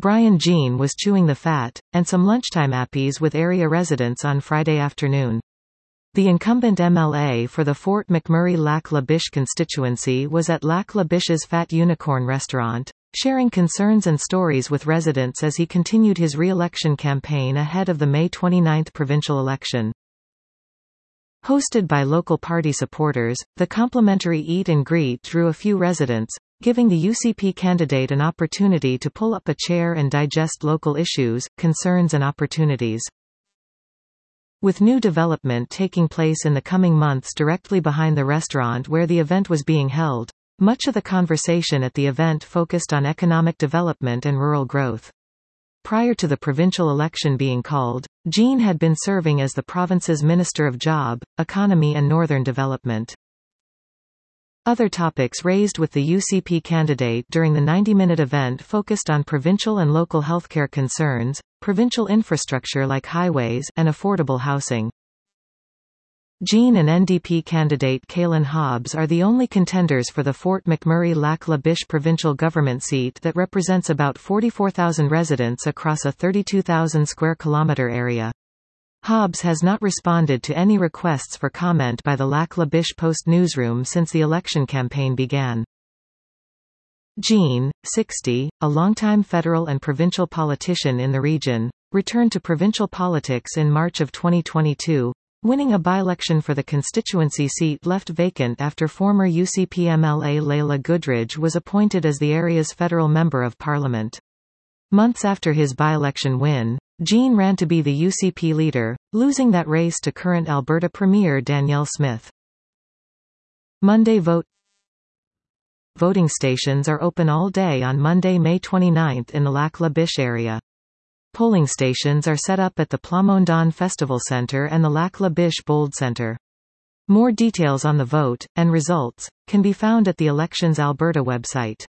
Brian Jean was chewing the fat, and some lunchtime appies with area residents on Friday afternoon. The incumbent MLA for the Fort McMurray-Lac La Biche constituency was at Lac La Biche's Fat Unicorn restaurant, sharing concerns and stories with residents as he continued his re-election campaign ahead of the May 29 provincial election. Hosted by local party supporters, the complimentary eat and greet drew a few residents, giving the UCP candidate an opportunity to pull up a chair and digest local issues, concerns and opportunities. With new development taking place in the coming months directly behind the restaurant where the event was being held, much of the conversation at the event focused on economic development and rural growth. Prior to the provincial election being called, Jean had been serving as the province's Minister of Job, Economy and Northern Development. Other topics raised with the UCP candidate during the 90-minute event focused on provincial and local healthcare concerns, provincial infrastructure like highways, and affordable housing. Jean and NDP candidate Kaylin Hobbs are the only contenders for the Fort McMurray-Lac La Biche provincial government seat that represents about 44,000 residents across a 32,000 square kilometre area. Hobbs has not responded to any requests for comment by the Lac La Biche Post newsroom since the election campaign began. Jean, 60, a longtime federal and provincial politician in the region, returned to provincial politics in March of 2022, winning a by-election for the constituency seat left vacant after former UCP MLA Leila Goodridge was appointed as the area's federal member of parliament. Months after his by-election win, Jean ran to be the UCP leader, losing that race to current Alberta Premier Danielle Smith. Monday vote. Voting stations are open all day on Monday, May 29 in the Lac La Biche area. Polling stations are set up at the Plamondon Festival Centre and the Lac La Biche Bold Centre. More details on the vote, and results, can be found at the Elections Alberta website.